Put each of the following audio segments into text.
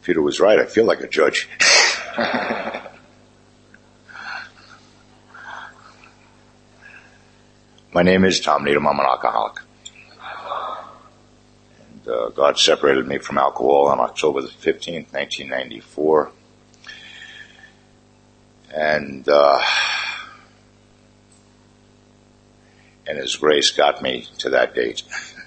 Peter was right. I feel like a judge. My name is Tom Needham. I'm an alcoholic. And God separated me from alcohol on October the 15th, 1994. And His grace got me to that date.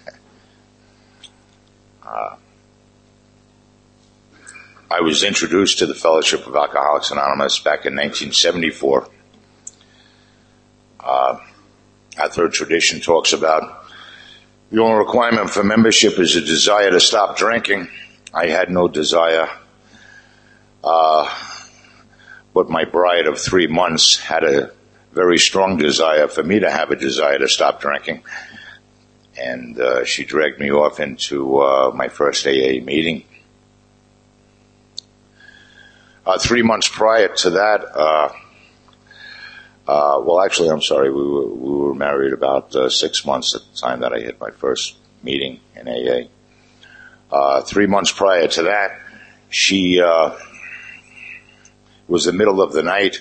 I was introduced to the Fellowship of Alcoholics Anonymous back in 1974. Our third tradition talks about the only requirement for membership is a desire to stop drinking. I had no desire, but my bride of 3 months had a very strong desire for me to have a desire to stop drinking. And she dragged me off into my first AA meeting. 3 months prior to that, well, actually, I'm sorry, we were married about 6 months at the time that I hit my first meeting in AA. 3 months prior to that, she was the middle of the night,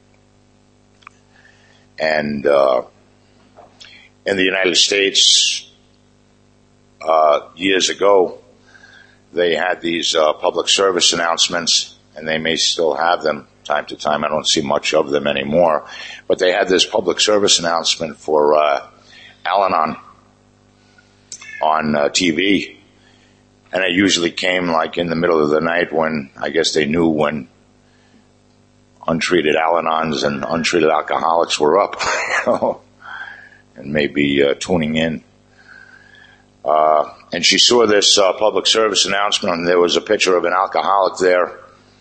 and in the United States, years ago, they had these public service announcements, and they may still have them time to time. I don't see much of them anymore. But they had this public service announcement for Al-Anon on TV. And it usually came like in the middle of the night when I guess they knew when untreated Al-Anons and untreated alcoholics were up, and maybe tuning in. And she saw this public service announcement, and there was a picture of an alcoholic there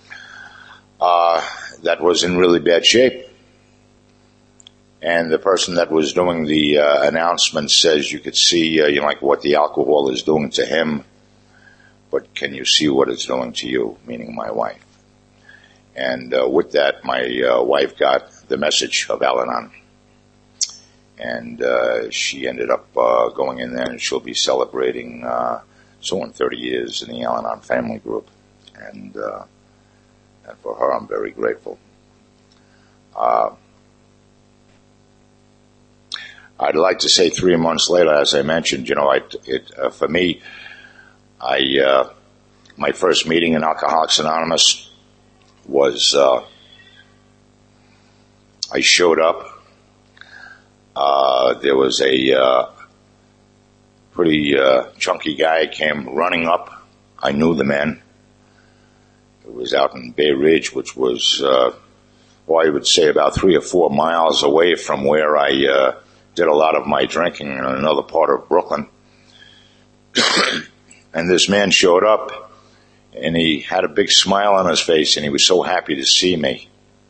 that was in really bad shape. And the person that was doing the announcement says, you could see, like what the alcohol is doing to him, but can you see what it's doing to you, meaning my wife? And with that, my wife got the message of Al-Anon. And she ended up going in there, and she'll be celebrating soon 30 years in the Al-Anon family group. And for her, I'm very grateful. I'd like to say 3 months later, as I mentioned, for me, my first meeting in Alcoholics Anonymous was, I showed up. There was a pretty chunky guy came running up. I knew the man. It was out in Bay Ridge, which was, I would say about 3 or 4 miles away from where I did a lot of my drinking in another part of Brooklyn. And this man showed up, and he had a big smile on his face, and he was so happy to see me.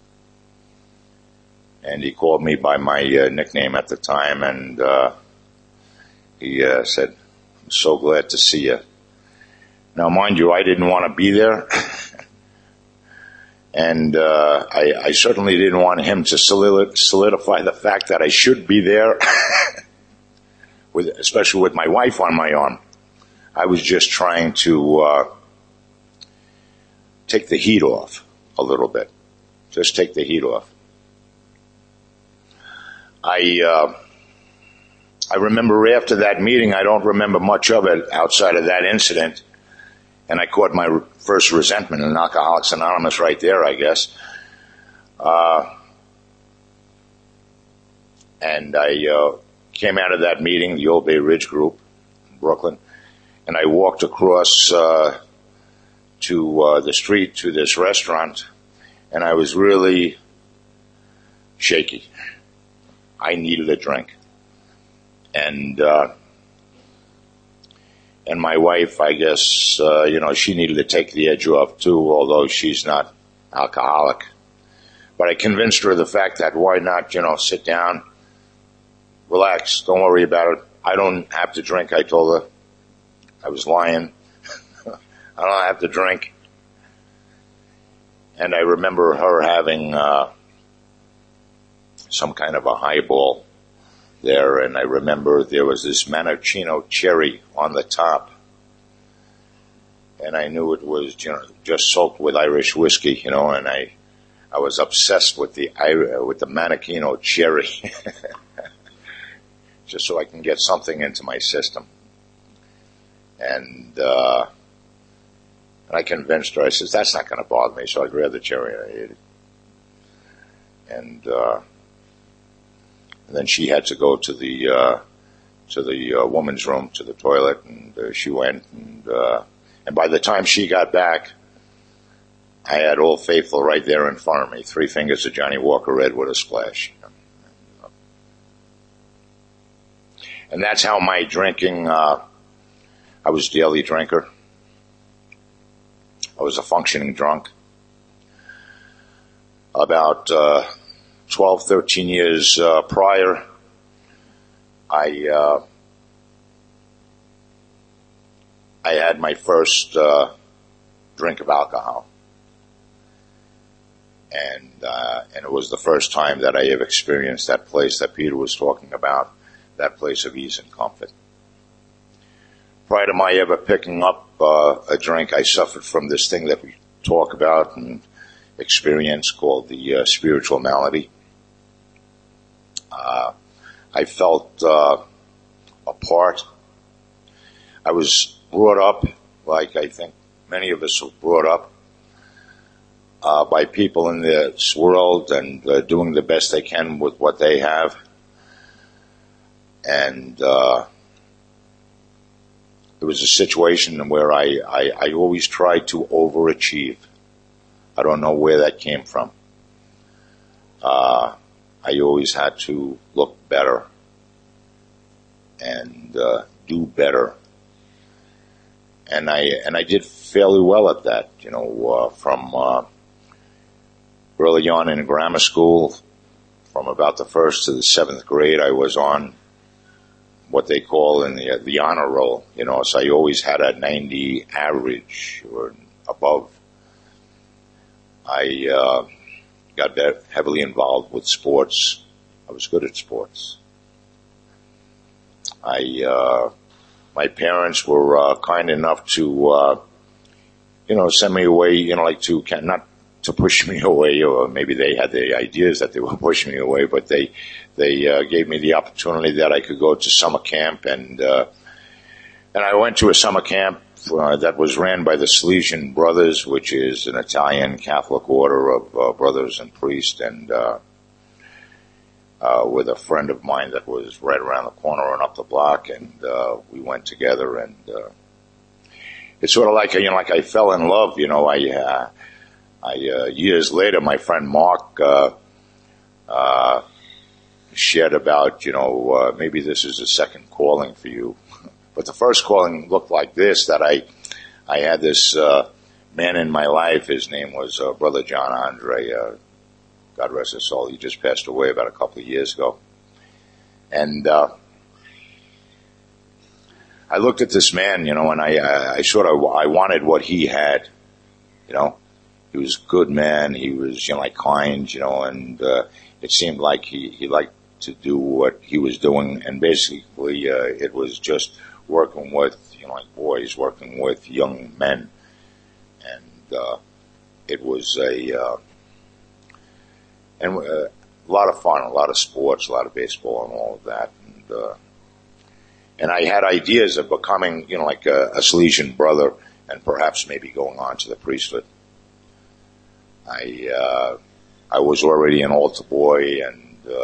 And he called me by my nickname at the time, and he said, "I'm so glad to see you." Now, mind you, I didn't want to be there. And I certainly didn't want him to solidify the fact that I should be there, especially with my wife on my arm. I was just trying to take the heat off a little bit. Just take the heat off. I remember after that meeting, I don't remember much of it outside of that incident. And I caught my first resentment in Alcoholics Anonymous right there, I guess. And I came out of that meeting, the Old Bay Ridge group in Brooklyn, and I walked across to the street to this restaurant, and I was really shaky. I needed a drink. And my wife, I guess, she needed to take the edge off too, although she's not alcoholic. But I convinced her of the fact that why not, sit down, relax, don't worry about it. I don't have to drink, I told her. I was lying. I don't have to drink. And I remember her having some kind of a highball there, and I remember there was this maraschino cherry on the top. and I knew it was, just soaked with Irish whiskey, and I was obsessed with the Maraschino cherry, just so I can get something into my system. And I convinced her. I said, "That's not going to bother me." So I grabbed the cherry and I ate it. And then she had to go to the woman's room, to the toilet, and she went. And by the time she got back, I had Old Faithful right there in front of me. 3 fingers of Johnny Walker Red with a splash. And that's how my drinking, I was a daily drinker. I was a functioning drunk. About 12, 13 years prior, I had my first drink of alcohol. And it was the first time that I ever experienced that place that Peter was talking about, that place of ease and comfort. Prior to my ever picking up a drink, I suffered from this thing that we talk about and experience called the spiritual malady. I felt apart. I was brought up, like I think many of us were brought up, by people in this world and doing the best they can with what they have. And it was a situation where I always tried to overachieve. I don't know where that came from. I always had to look better and do better. And I did fairly well at that, from early on in grammar school, from about the 1st to the 7th grade, I was on what they call in the honor roll, so I always had a 90 average or above. I got heavily involved with sports. I was good at sports. My parents were kind enough to, send me away, not to push me away, or maybe they had the ideas that they were pushing me away, but they gave me the opportunity that I could go to summer camp, and I went to a summer camp that was ran by the Salesian Brothers, which is an Italian Catholic order of brothers and priests, and with a friend of mine that was right around the corner and up the block, and we went together, and it's sort of like I fell in love, years later, my friend Mark shared about, maybe this is a second calling for you. But the first calling looked like this, that I had this man in my life. His name was Brother John Andre. God rest his soul. He just passed away about a couple of years ago. And I looked at this man, and I wanted what he had, He was a good man. He was, kind, and it seemed like he liked to do what he was doing. And basically, it was just working with, boys, working with young men. And it was a lot of fun, a lot of sports, a lot of baseball and all of that. And I had ideas of becoming, a Salesian brother and perhaps maybe going on to the priesthood. I was already an altar boy, and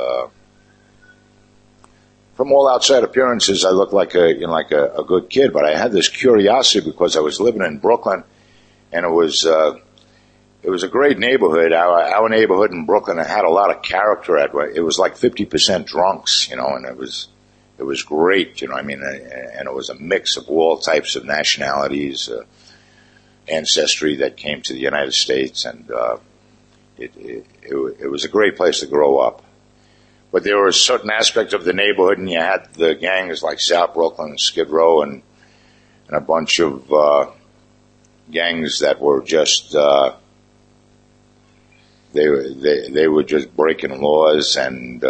from all outside appearances, I looked like a good kid. But I had this curiosity because I was living in Brooklyn, and it was a great neighborhood. Our neighborhood in Brooklyn had a lot of character. It was like 50% drunks, and it was great, and it was a mix of all types of nationalities. Ancestry that came to the United States, and it was a great place to grow up. But there were a certain aspect of the neighborhood, and you had the gangs like South Brooklyn, Skid Row, and a bunch of gangs that were just they were just breaking laws, and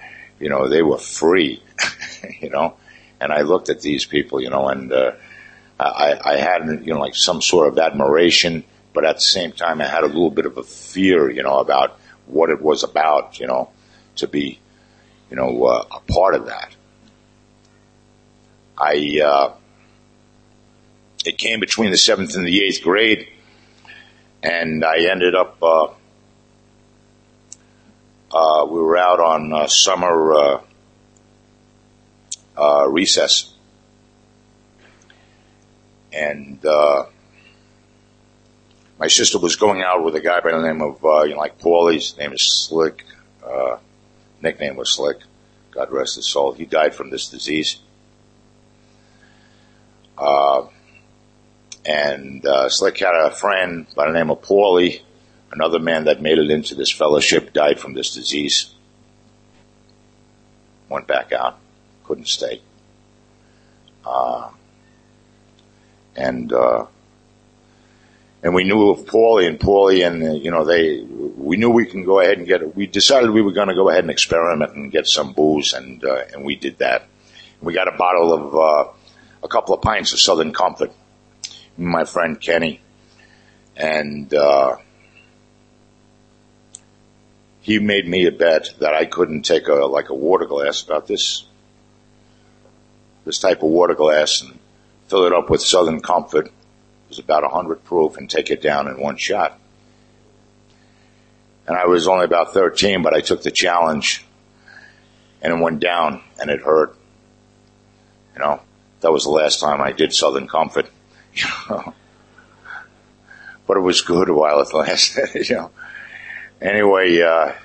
they were free, And I looked at these people, and I had, like some sort of admiration, but at the same time, I had a little bit of a fear, about what it was about, to be, a part of that. It came between the 7th and the 8th grade, and I ended up, we were out on summer recess. And my sister was going out with a guy by the name of, like Paulie. His name is Slick. Nickname was Slick. God rest his soul. He died from this disease. And Slick had a friend by the name of Paulie. Another man that made it into this fellowship died from this disease. Went back out. Couldn't stay. And we knew of Paulie and we knew we can go ahead and we decided we were going to go ahead and experiment and get some booze, and we did that. We got a bottle of, a couple of pints of Southern Comfort. My friend Kenny, and, he made me a bet that I couldn't take a water glass, about this type of water glass, and fill it up with Southern Comfort. It was about 100 proof, and take it down in one shot. And I was only about 13, but I took the challenge, and it went down, and it hurt. That was the last time I did Southern Comfort. But it was good while it lasted. Anyway,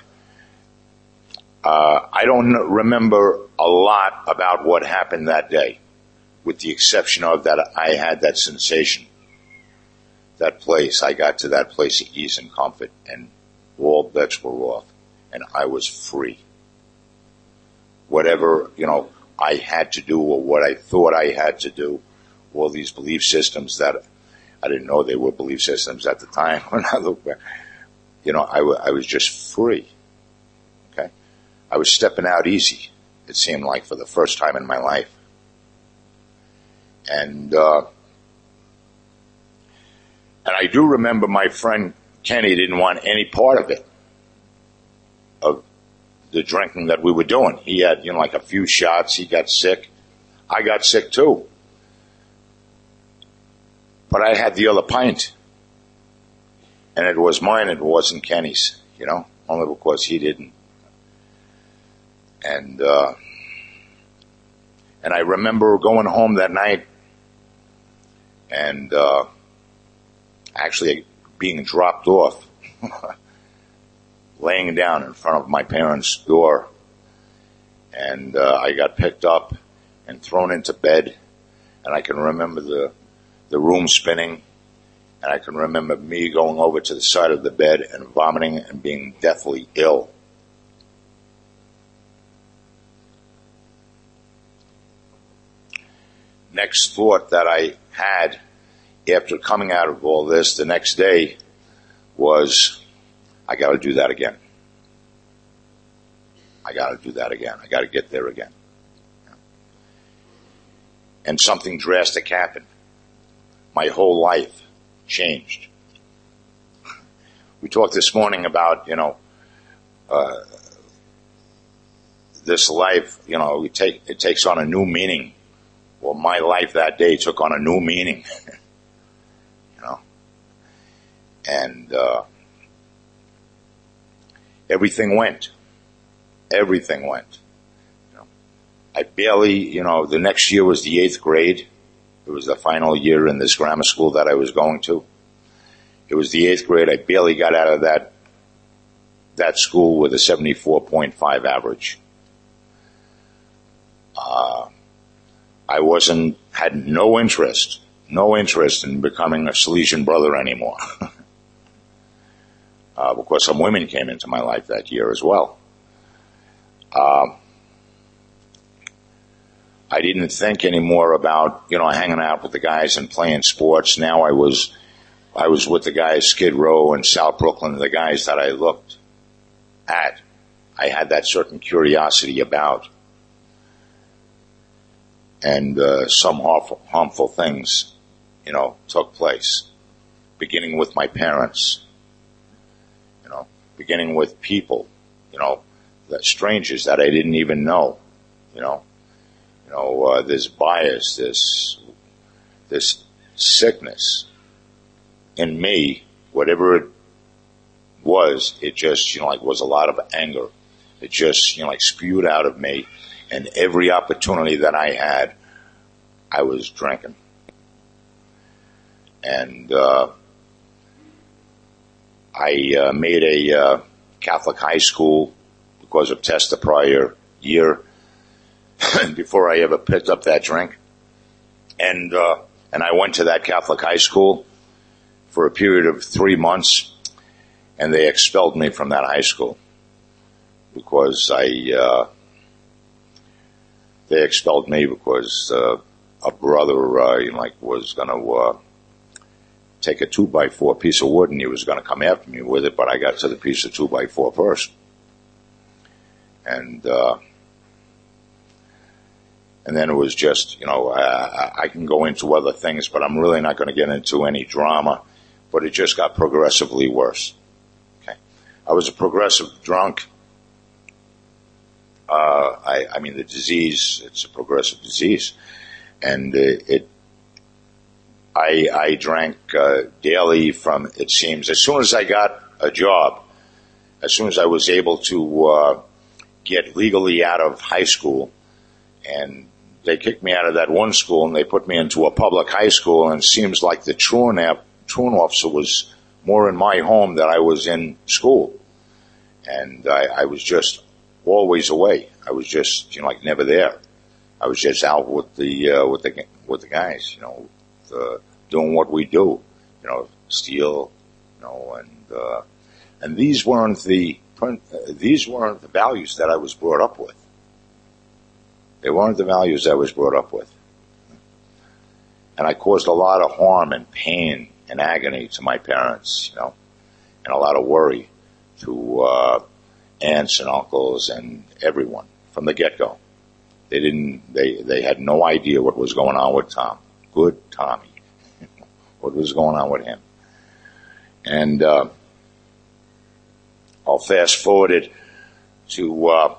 I don't remember a lot about what happened that day, with the exception of that I had that sensation. That place, I got to that place of ease and comfort, and all bets were off, and I was free. Whatever, I had to do, or what I thought I had to do, all these belief systems that I didn't know they were belief systems at the time. When I look back, I was just free. Okay, I was stepping out easy. It seemed like, for the first time in my life, and I do remember my friend Kenny didn't want any part of it, of the drinking that we were doing. He had, like a few shots. He got sick. I got sick too. But I had the other pint. And it was mine, it wasn't Kenny's, only because he didn't. And I remember going home that night and, actually being dropped off, laying down in front of my parents' door. And, I got picked up and thrown into bed. And I can remember the room spinning, and I can remember me going over to the side of the bed and vomiting and being deathly ill. Next thought that I had after coming out of all this the next day was, I got to do that again. I got to do that again. I got to get there again. And something drastic happened. My whole life changed. We talked this morning about, this life, it takes on a new meaning. Well, my life that day took on a new meaning, and, everything went. I barely, the next year was the 8th grade. It was the final year in this grammar school that I was going to. It was the 8th grade. I barely got out of that school with a 74.5 average. I had no interest in becoming a Salesian brother anymore. Because some women came into my life that year as well. I didn't think anymore about, hanging out with the guys and playing sports. Now I was with the guys Skid Row and South Brooklyn, the guys that I looked at. I had that certain curiosity about. And some harmful things took place, beginning with my parents, beginning with people, that strangers that I didn't even know, this bias, this sickness in me, whatever it was, it just, was a lot of anger. It just, spewed out of me, and every opportunity that I had, I was drinking. And I made a Catholic high school because of tests the prior year before I ever picked up that drink. And I went to that Catholic high school for a period of 3 months, and they expelled me from that high school because they expelled me because a brother was going to take a 2x4 piece of wood, and he was going to come after me with it, but I got to the piece of 2x4 first. And then it was just, I can go into other things, but I'm really not going to get into any drama, but it just got progressively worse. Okay. I was a progressive drunk. The disease, it's a progressive disease. And I drank daily from, it seems, as soon as I got a job, as soon as I was able to get legally out of high school, and they kicked me out of that one school and they put me into a public high school, and it seems like the truant officer was more in my home than I was in school. And I was just always away. I was just, never there. I was just out with the guys, doing what we do, steal, and these weren't the values that I was brought up with. They weren't the values I was brought up with. And I caused a lot of harm and pain and agony to my parents, and a lot of worry to aunts and uncles and everyone from the get-go. They had no idea what was going on with Tom. Good Tommy. What was going on with him. And I'll fast forward it to,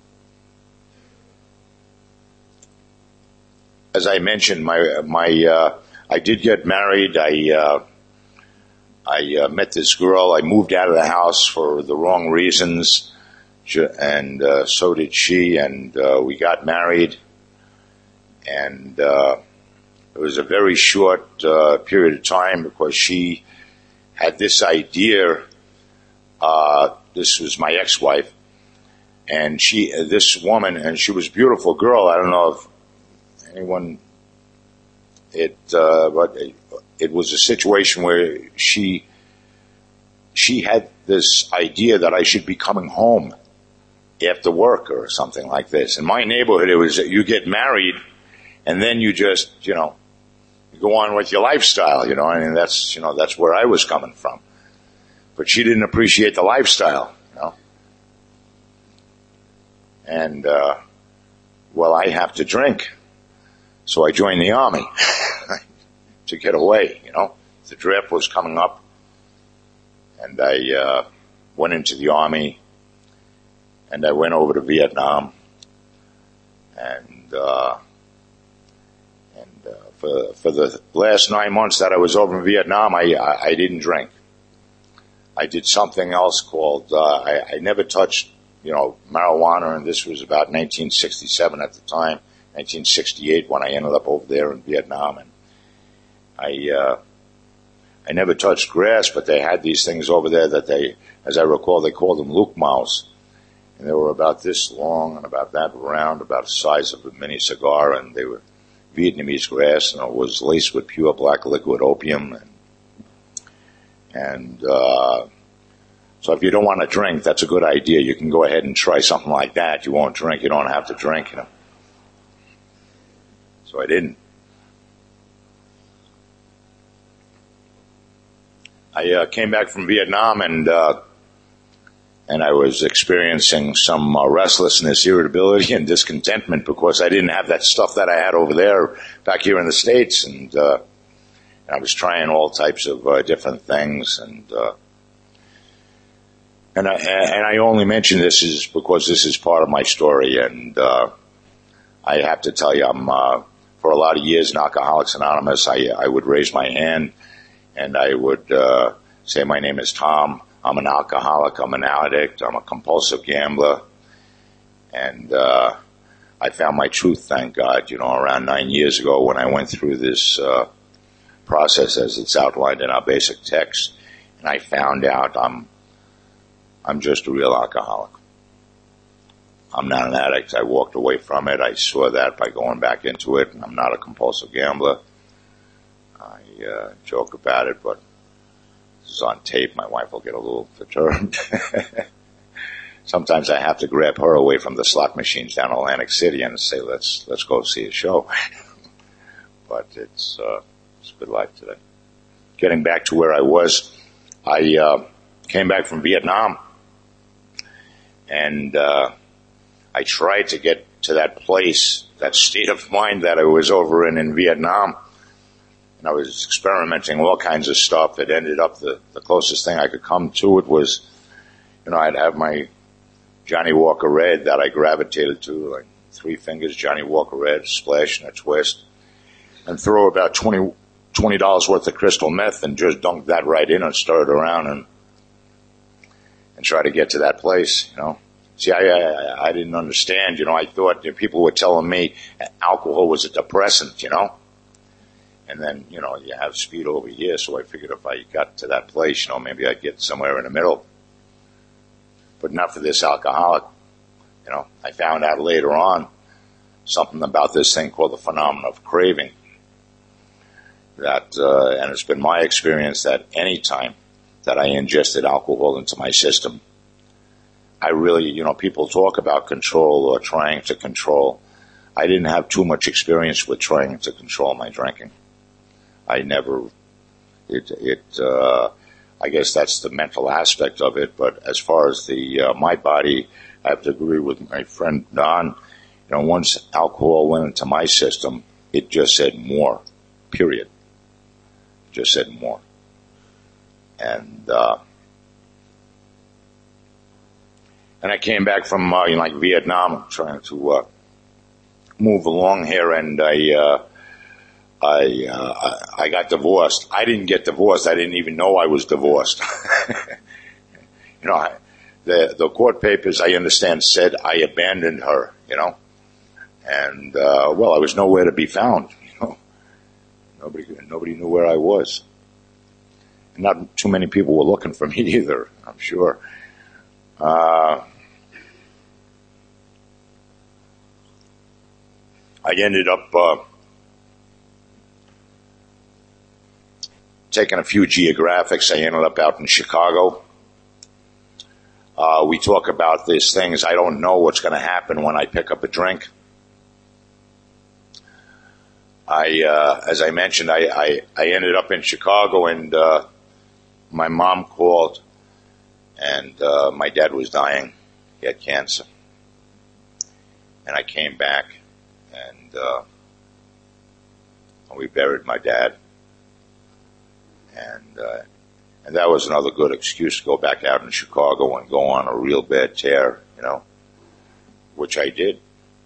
as I mentioned, I did get married. I met this girl. I moved out of the house for the wrong reasons, and so did she, and we got married. And it was a very short period of time because she had this idea. This was my ex-wife, and this woman, and she was a beautiful girl. I don't know if anyone, but it was a situation where she had this idea that I should be coming home after work or something like this. In my neighborhood, it was that you get married and then you just, you go on with your lifestyle, that's where I was coming from. But she didn't appreciate the lifestyle, And, I have to drink. So I joined the Army to get away, The draft was coming up, and I went into the Army, and I went over to Vietnam, and for the last 9 months that I was over in Vietnam, I didn't drink. I did something else called, I never touched, marijuana, and this was about 1967 at the time, 1968 when I ended up over there in Vietnam, and I never touched grass, but they had these things over there that they, as I recall, they called them Luke Mouse, and they were about this long and about that round, about the size of a mini cigar, and they were Vietnamese grass, and it was laced with pure black liquid opium, and so if you don't want to drink, that's a good idea. You can go ahead and try something like that. You won't drink. You don't have to drink, So I didn't. I came back from Vietnam, and I was experiencing some restlessness, irritability, and discontentment because I didn't have that stuff that I had over there back here in the States, and And I was trying all types of different things, and I only mention this is because this is part of my story, and I have to tell you, I'm for a lot of years in Alcoholics Anonymous, I would raise my hand, and I would say, my name is Tom, I'm an alcoholic, I'm an addict, I'm a compulsive gambler, and I found my truth, thank God, around 9 years ago when I went through this process as it's outlined in our basic text, and I found out I'm just a real alcoholic. I'm not an addict. I walked away from it. I saw that by going back into it, and I'm not a compulsive gambler. I joke about it, but this is on tape. My wife will get a little perturbed. Sometimes I have to grab her away from the slot machines down in Atlantic City and say, let's go see a show. But it's a good life today. Getting back to where I was, I came back from Vietnam, and I tried to get to that place, that state of mind that I was over in Vietnam. And I was experimenting all kinds of stuff. It ended up the closest thing I could come to it was, I'd have my Johnny Walker Red that I gravitated to, like 3 fingers, Johnny Walker Red, splash and a twist, and throw about $20 worth of crystal meth and just dunk that right in and stir it around and try to get to that place, See, I didn't understand, I thought people were telling me alcohol was a depressant, and then, you have speed over here, so I figured if I got to that place, maybe I'd get somewhere in the middle. But not for this alcoholic. I found out later on something about this thing called the phenomenon of craving. That, and it's been my experience that any time that I ingested alcohol into my system, I really, people talk about control or trying to control. I didn't have too much experience with trying to control my drinking. I never, I guess that's the mental aspect of it, but as far as my body, I have to agree with my friend Don. Once alcohol went into my system, it just said more, period. Just said more. And I came back from, Vietnam, trying to move along here, and I got divorced. I didn't get divorced. I didn't even know I was divorced. The court papers, I understand, said I abandoned her, and, I was nowhere to be found, Nobody knew where I was. And not too many people were looking for me either, I'm sure. I ended up taking a few geographics. I ended up out in Chicago. We talk about these things. I don't know what's going to happen when I pick up a drink. As I mentioned, I ended up in Chicago, and my mom called, and my dad was dying. He had cancer. And I came back, and we buried my dad. And that was another good excuse to go back out in Chicago and go on a real bad tear, which I did.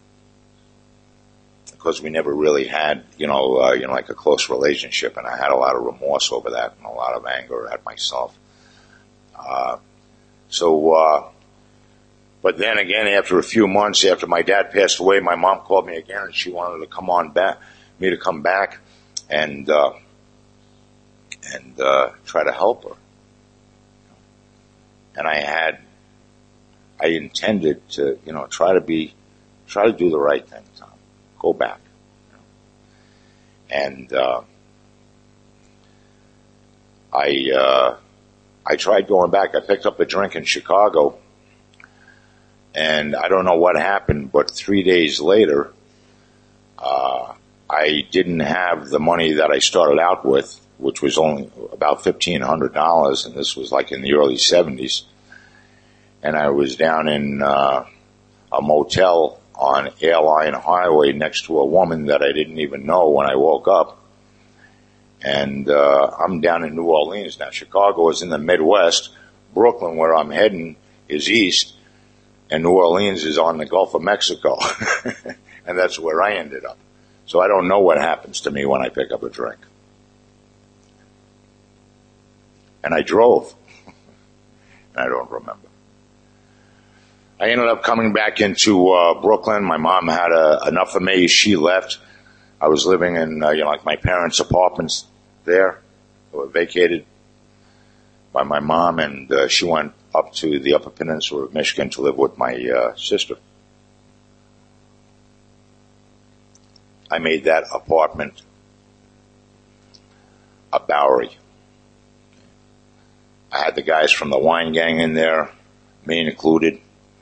Because we never really had, like a close relationship, and I had a lot of remorse over that and a lot of anger at myself. But then again, after a few months after my dad passed away, my mom called me again, and she wanted to come back and try to help her. And I intended to, try to do the right thing, Tom. Go back. And I tried going back. I picked up a drink in Chicago, and I don't know what happened, but 3 days later, I didn't have the money that I started out with, which was only about $1,500, and this was like in the early 70s. And I was down in a motel on Airline Highway next to a woman that I didn't even know when I woke up. And I'm down in New Orleans now. Chicago is in the Midwest. Brooklyn, where I'm heading, is east. And New Orleans is on the Gulf of Mexico. And that's where I ended up. So I don't know what happens to me when I pick up a drink. And I drove. I don't remember. I ended up coming back into Brooklyn. My mom had enough of me. She left. I was living in like my parents' apartments there. They were vacated by my mom, and she went up to the Upper Peninsula of Michigan to live with my sister. I made that apartment a Bowery. I had the guys from the wine gang in there, me included.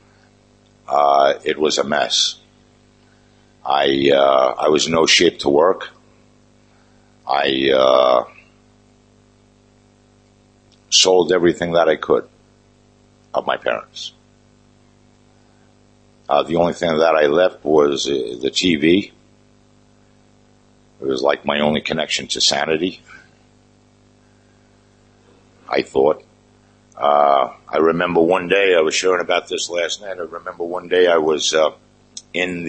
It was a mess. I was in no shape to work. I sold everything that I could of my parents. The only thing that I left was the TV. It was like my only connection to sanity, I thought. I remember one day, I was sharing about this last night, I remember one day I was in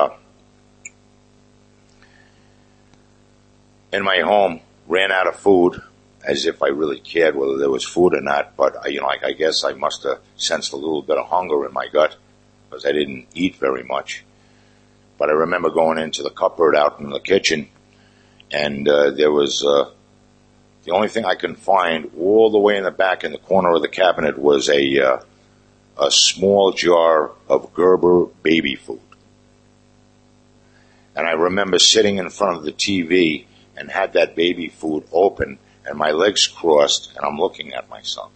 my home, ran out of food, as if I really cared whether there was food or not, but I guess I must have sensed a little bit of hunger in my gut, because I didn't eat very much. But I remember going into the cupboard out in the kitchen, and there was the only thing I can find all the way in the back in the corner of the cabinet was a small jar of Gerber baby food. And I remember sitting in front of the TV and had that baby food open and my legs crossed and I'm looking at myself.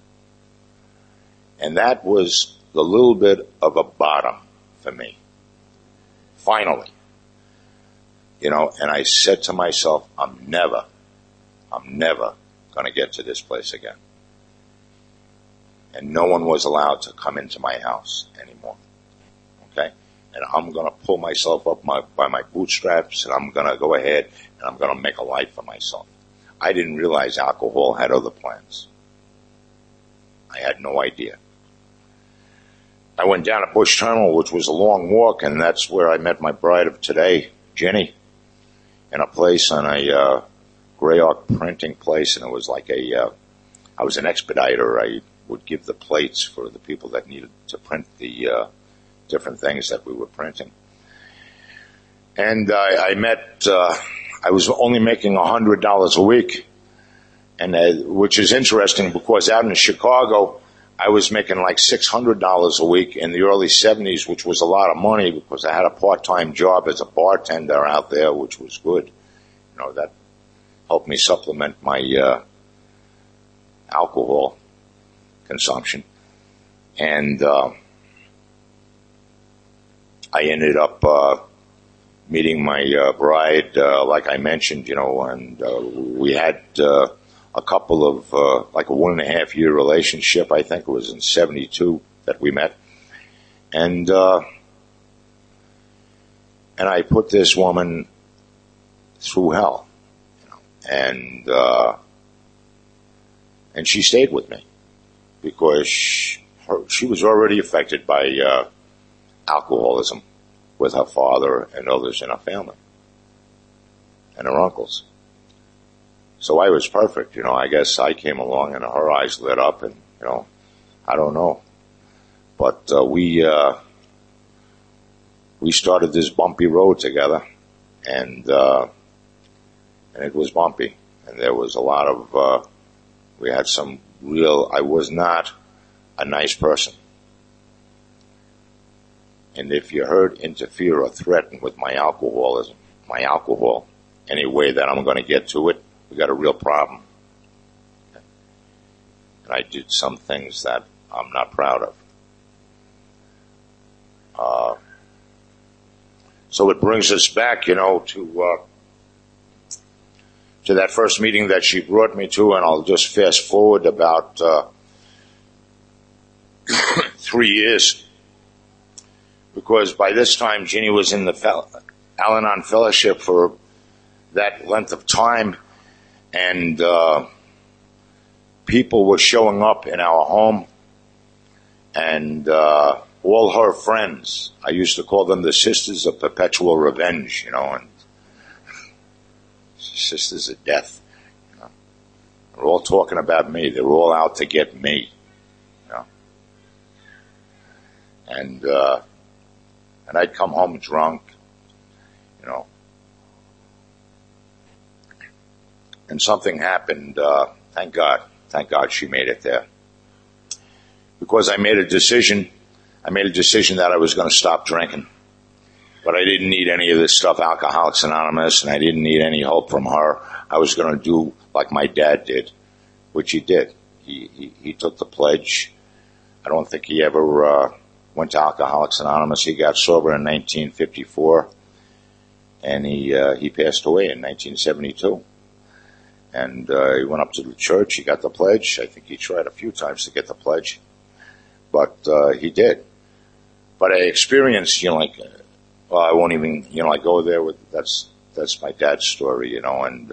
And that was the little bit of a bottom for me. Finally. And I said to myself, I'm never going to get to this place again. And no one was allowed to come into my house anymore. Okay? And I'm going to pull myself up by my bootstraps, and I'm going to go ahead and I'm going to make a life for myself. I didn't realize alcohol had other plans. I had no idea. I went down to Bush Tunnel, which was a long walk, and that's where I met my bride of today, Jenny, in a place on a Gray Arc printing place, and it was like I was an expediter. I would give the plates for the people that needed to print the different things that we were printing. And I met, I was only making $100 a week, and which is interesting because out in Chicago, I was making like $600 a week in the early 70s, which was a lot of money because I had a part-time job as a bartender out there, which was good. That helped me supplement my alcohol consumption. And I ended up meeting my bride, like I mentioned, and we had a couple of, like a 1.5 year relationship. I think it was in 72 that we met. And I put this woman through hell, and she stayed with me because she was already affected by alcoholism with her father and others in her family and her uncles. So I was perfect, I guess I came along and her eyes lit up and, I don't know. But we started this bumpy road together and it was bumpy. And there was a lot of, we had some I was not a nice person. And if you heard interfere or threaten with my alcohol, any way that I'm going to get to it, we got a real problem. And I did some things that I'm not proud of. So it brings us back, to that first meeting that she brought me to, and I'll just fast forward about 3 years. Because by this time, Ginny was in the Al-Anon Fellowship for that length of time, And people were showing up in our home, and all her friends, I used to call them the Sisters of Perpetual Revenge, and Sisters of Death. They're all talking about me. They're all out to get me. And I'd come home drunk, and something happened. Thank God she made it there. Because I made a decision that I was going to stop drinking. But I didn't need any of this stuff, Alcoholics Anonymous, and I didn't need any help from her. I was going to do like my dad did, which he did. He took the pledge. I don't think he ever went to Alcoholics Anonymous. He got sober in 1954, and he passed away in 1972. And he went up to the church. He got the pledge. I think he tried a few times to get the pledge, but he did. But I experienced, I won't even, I go there with, that's my dad's story, and,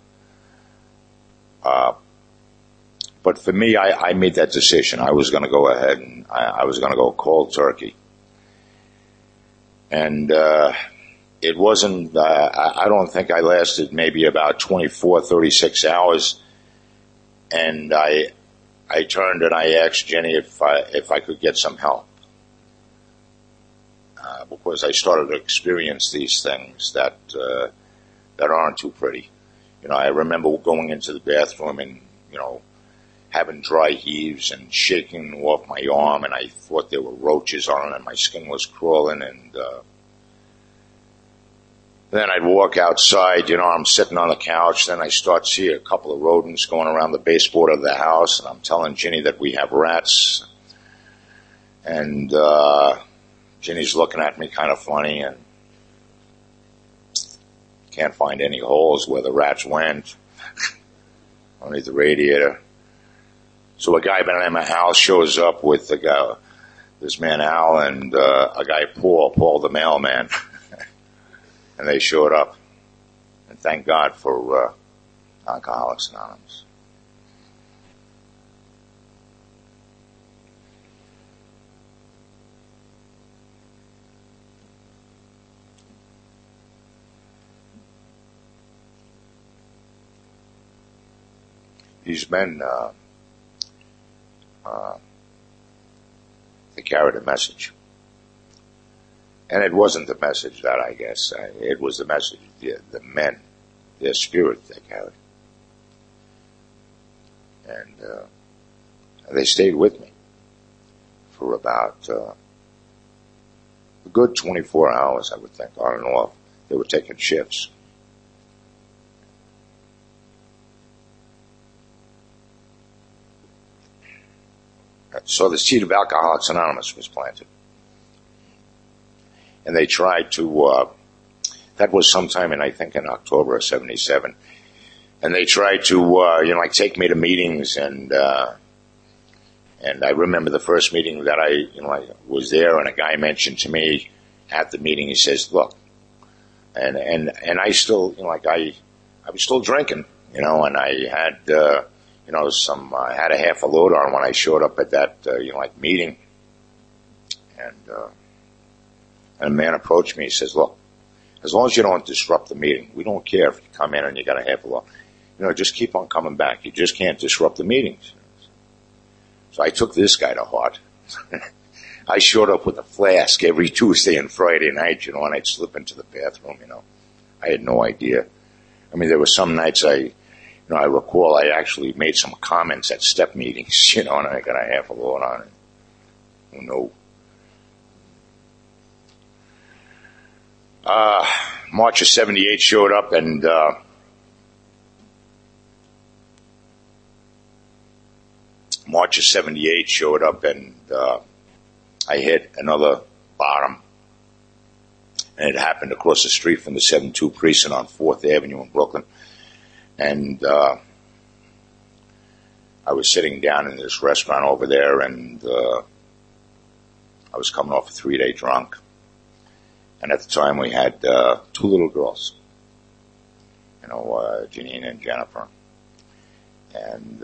but for me, I made that decision. I was going to go ahead and I was going to go cold turkey. And, it wasn't, I don't think I lasted maybe about 24, 36 hours. And I turned and I asked Jenny if I could get some help. Because I started to experience these things that aren't too pretty. I remember going into the bathroom and, having dry heaves and shaking off my arm, and I thought there were roaches on it and my skin was crawling, and, then I'd walk outside, I'm sitting on the couch, then I start to see a couple of rodents going around the baseboard of the house, and I'm telling Ginny that we have rats. And Ginny's looking at me kind of funny, and can't find any holes where the rats went. Only the radiator. So a guy by the name of Al shows up with this man Al and a guy Paul the mailman. And they showed up. And thank God for Alcoholics Anonymous. These men, they carried a message. And it wasn't the message that I guess, it was the message, the men, their spirit they carried. And they stayed with me for about a good 24 hours, I would think, on and off. They were taking shifts. So the seed of Alcoholics Anonymous was planted. And they tried to, that was sometime in October of 77. And they tried to, take me to meetings, and I remember the first meeting that I was there, and a guy mentioned to me at the meeting, he says, look, and I still, I was still drinking, and I had, I had a half a load on when I showed up at that, meeting. And a man approached me. He says, look, as long as you don't disrupt the meeting, we don't care if you come in and you got a half a load. Just keep on coming back. You just can't disrupt the meetings. So I took this guy to heart. I showed up with a flask every Tuesday and Friday night, and I'd slip into the bathroom, I had no idea. I mean, there were some nights I recall I actually made some comments at step meetings, and I got a half a load on it. Who knew? March of 78 showed up, and I hit another bottom, and it happened across the street from the 7-2 precinct on 4th Avenue in Brooklyn. And I was sitting down in this restaurant over there, and I was coming off a 3-day drunk. And at the time we had 2 little girls, Janine and Jennifer. And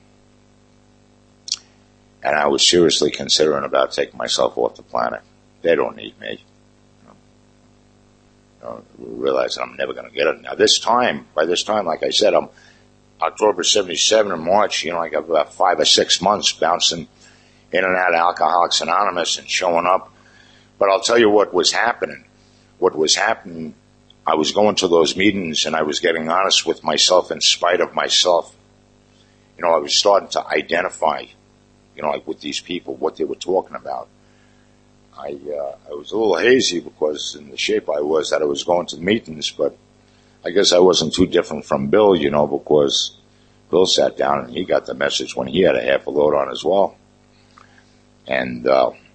I was seriously considering about taking myself off the planet. They don't need me. Realizing I'm never going to get it. Now by this time, like I said, I'm October 77 and March, I got about 5 or 6 months bouncing in and out of Alcoholics Anonymous and showing up. But I'll tell you what was happening. What was happening, I was going to those meetings and I was getting honest with myself in spite of myself. I was starting to identify, like with these people, what they were talking about. I was a little hazy because in the shape I was that I was going to the meetings, but I guess I wasn't too different from Bill, because Bill sat down and he got the message when he had a half a load on as well. And,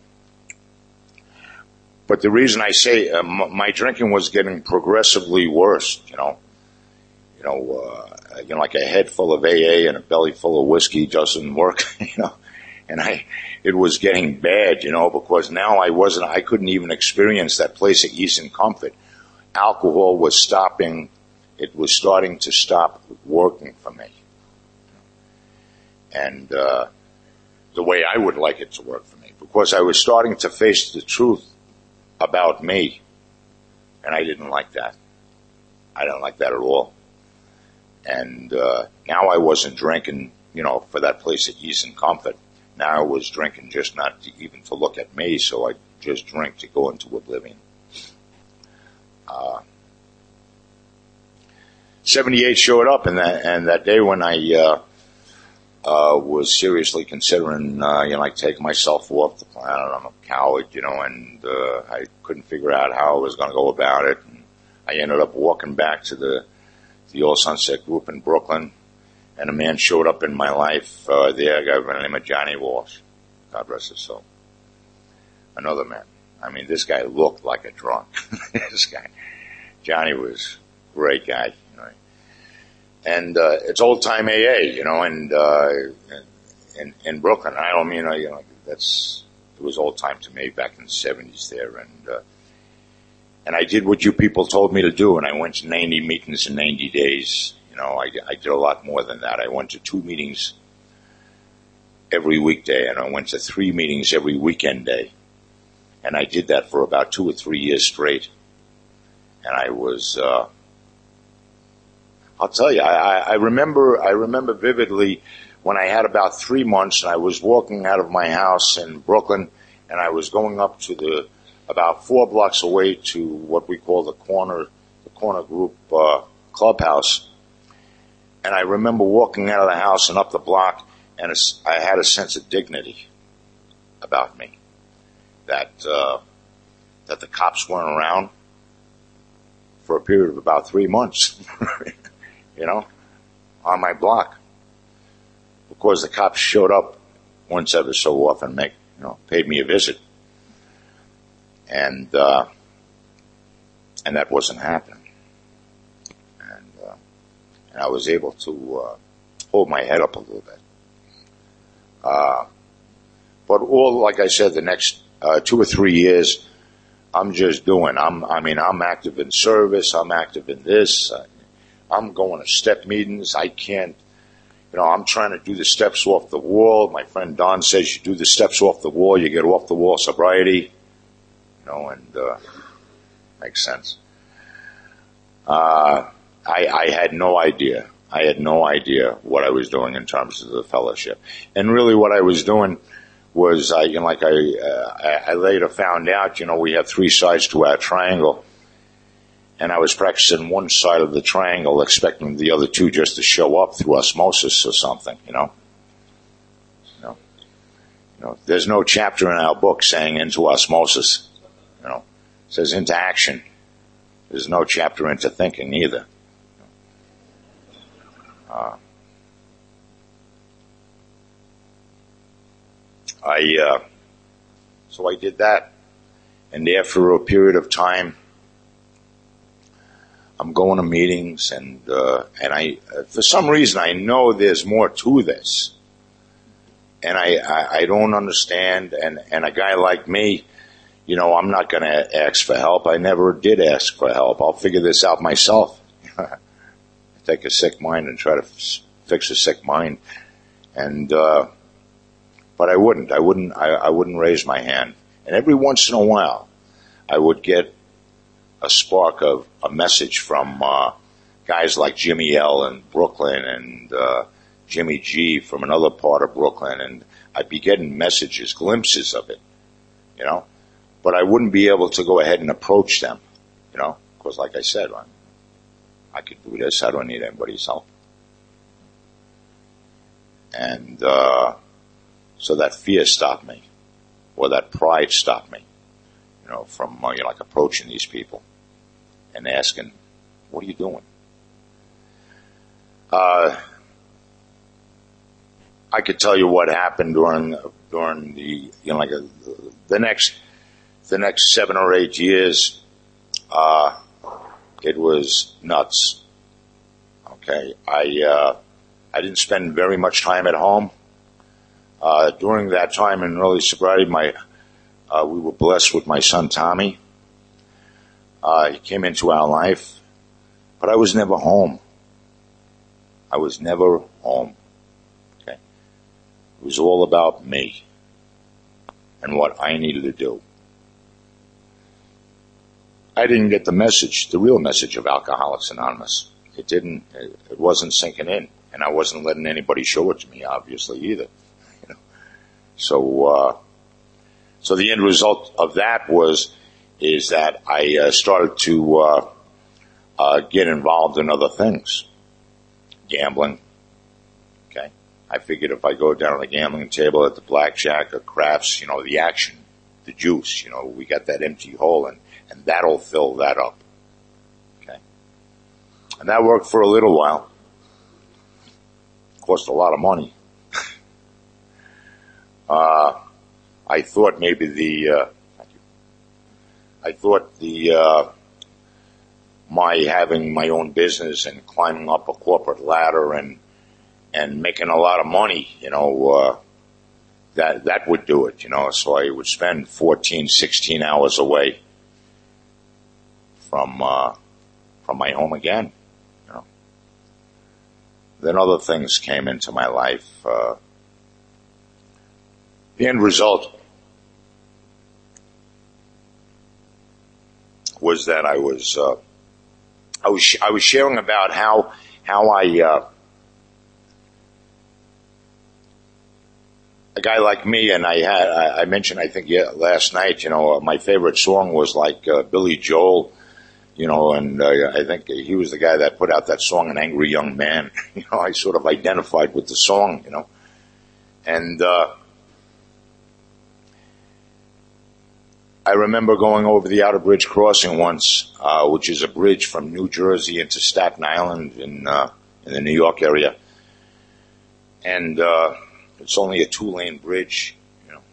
but the reason I say my drinking was getting progressively worse, like a head full of AA and a belly full of whiskey doesn't work, and it was getting bad, because now I couldn't even experience that place of ease and comfort. Alcohol was stopping, it was starting to stop working for me. And, the way I would like it to work for me, because I was starting to face the truth about me, and I didn't like that. I didn't like that at all. And now I wasn't drinking, for that place of ease and comfort. Now I was drinking just not even to look at me, so I just drank to go into oblivion. 78 showed up, and that day when I was seriously considering, taking myself off the planet. I'm a coward, and I couldn't figure out how I was going to go about it. And I ended up walking back to the old Sunset Group in Brooklyn, and a man showed up in my life there, a guy by the name of Johnny Walsh. God rest his soul. Another man. I mean, this guy looked like a drunk. Johnny was a great guy. And it's old time AA, and in Brooklyn. I don't mean, it was old time to me back in the 70s there, and I did what you people told me to do, and I went to 90 meetings in 90 days. I did a lot more than that. I went to 2 meetings every weekday, and I went to 3 meetings every weekend day, and I did that for about 2 or 3 years straight, and I was. I'll tell you, I remember vividly when I had about 3 months and I was walking out of my house in Brooklyn and I was going up to about 4 blocks away to what we call the corner group, clubhouse. And I remember walking out of the house and up the block and I had a sense of dignity about me. That the cops weren't around for a period of about 3 months. On my block. Because the cops showed up once every so often, paid me a visit. And that wasn't happening. And I was able to, hold my head up a little bit. But like I said, the next, 2 or 3 years, I'm just doing. I'm active in service. I'm active in this. I'm going to step meetings. I can't, I'm trying to do the steps off the wall. My friend Don says you do the steps off the wall, you get off the wall sobriety, and makes sense. I had no idea. I had no idea what I was doing in terms of the fellowship. And really what I was doing was, I later found out, we have 3 sides to our triangle. And I was practicing one side of the triangle, expecting the other 2 just to show up through osmosis or something, There's no chapter in our book saying into osmosis, It says into action. There's no chapter into thinking either. So I did that. And after a period of time, I'm going to meetings and I, for some reason, I know there's more to this. And I don't understand. And a guy like me, I'm not going to ask for help. I never did ask for help. I'll figure this out myself. I take a sick mind and try to fix a sick mind. And, but I wouldn't raise my hand. And every once in a while, I would get a spark of a message from, guys like Jimmy L in Brooklyn and, Jimmy G from another part of Brooklyn. And I'd be getting messages, glimpses of it, you know, but I wouldn't be able to go ahead and approach them, you know, because like I said, I could do this. I don't need anybody's help. And, so that fear stopped me, or that pride stopped me, you know, from, like approaching these people and asking, what are you doing? I could tell you what happened during the, you know, like the next 7 or 8 years. It was nuts. Okay. I didn't spend very much time at home. During that time in early sobriety, we were blessed with my son Tommy. He came into our life, but I was never home. I was never home. Okay. It was all about me and what I needed to do. I didn't get the message, the real message of Alcoholics Anonymous. It wasn't sinking in, and I wasn't letting anybody show it to me, obviously, either. You know? So the end result of that is that I started to get involved in other things. Gambling. Okay. I figured if I go down to the gambling table at the blackjack or craps, you know, the action, the juice, you know, we got that empty hole and that'll fill that up. Okay. And that worked for a little while. Cost a lot of money. I thought maybe my having my own business and climbing up a corporate ladder and making a lot of money, you know, that would do it, you know. So I would spend 14, 16 hours away from my home again, you know. Then other things came into my life. The end result was that I was sharing about how a guy like me, and I mentioned, I think, last night, you know, my favorite song was like Billy Joel, you know, and I think he was the guy that put out that song, An Angry Young Man. You know, I sort of identified with the song, you know. And I remember going over the Outer Bridge Crossing once, which is a bridge from New Jersey into Staten Island in the New York area. And it's only a 2-lane bridge, you know.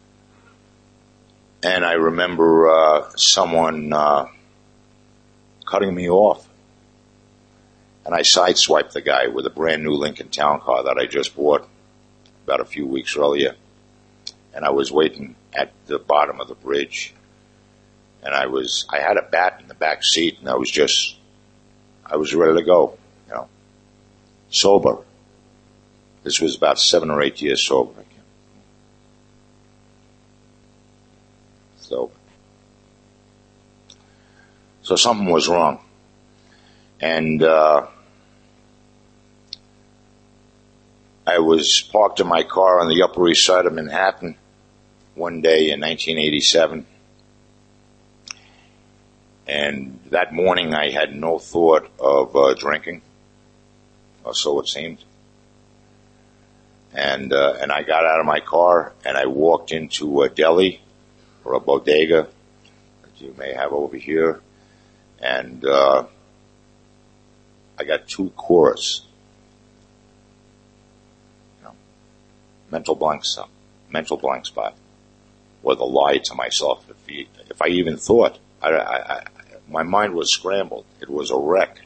And I remember someone cutting me off. And I sideswiped the guy with a brand new Lincoln Town Car that I just bought about a few weeks earlier. And I was waiting at the bottom of the bridge. And I had a bat in the back seat, and I was ready to go, you know. Sober. This was about 7 or 8 years sober. So something was wrong. And I was parked in my car on the Upper East Side of Manhattan one day in 1987. And that morning I had no thought of drinking, or so it seemed. And I got out of my car and I walked into a deli or a bodega that you may have over here. And I got 2 cores. You know, mental blank spot. Or the lie to myself. If I even thought, my mind was scrambled. It was a wreck.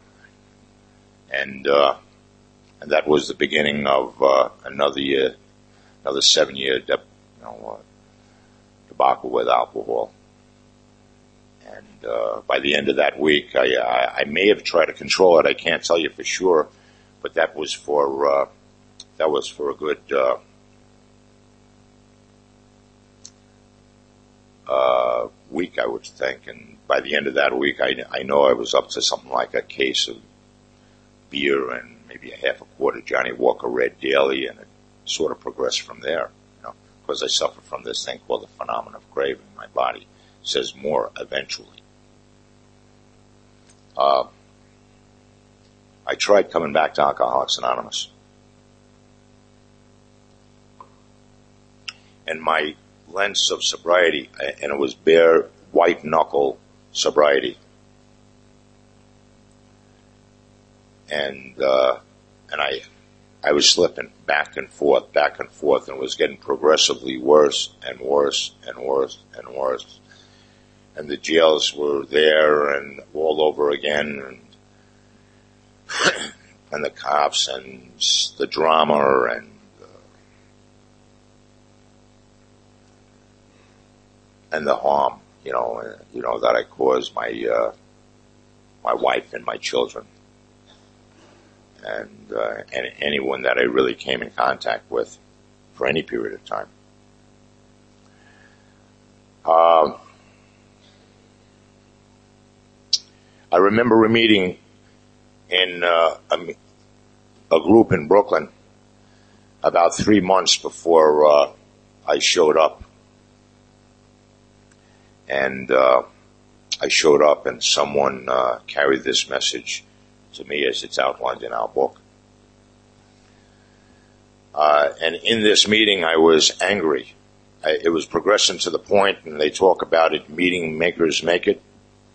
And that was the beginning of another 7-year debacle with alcohol. And by the end of that week, I may have tried to control it. I can't tell you for sure, but that was for a good week, I would think. And by the end of that week, I know I was up to something like a case of beer and maybe a half a quart of Johnny Walker Red daily, and it sort of progressed from there. Because I suffer from this thing called the phenomenon of craving. My body says more eventually. I tried coming back to Alcoholics Anonymous. And my lens of sobriety, and it was bare white knuckle sobriety. And I was slipping back and forth, and it was getting progressively worse and worse and worse and worse. And the jails were there and all over again, and the cops and the drama and the harm, that I caused my wife and my children, and anyone that I really came in contact with for any period of time. I remember a meeting in a group in Brooklyn about 3 months before I showed up. And I showed up, and someone carried this message to me as it's outlined in our book. And in this meeting, I was angry. It was progressing to the point, and they talk about it, meeting makers make it.